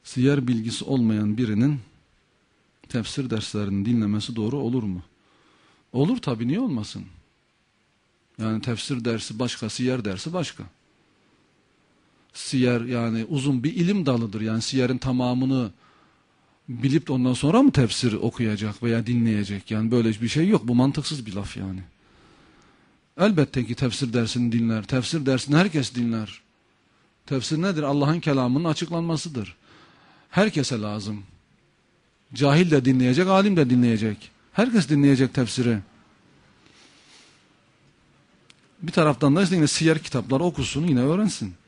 siyer bilgisi olmayan birinin tefsir derslerini dinlemesi doğru olur mu? Olur tabii, niye olmasın? Yani tefsir dersi başka, siyer dersi başka. Siyer yani uzun bir ilim dalıdır. Yani siyerin tamamını bilip de ondan sonra mı tefsir okuyacak veya dinleyecek? Yani böyle bir şey yok. Bu mantıksız bir laf yani. Elbette ki tefsir dersini dinler. Tefsir dersini herkes dinler. Tefsir nedir? Allah'ın kelamının açıklanmasıdır. Herkese lazım. Cahil de dinleyecek, alim de dinleyecek. Herkes dinleyecek tefsiri. Bir taraftan da işte yine siyer kitapları okusun, yine öğrensin.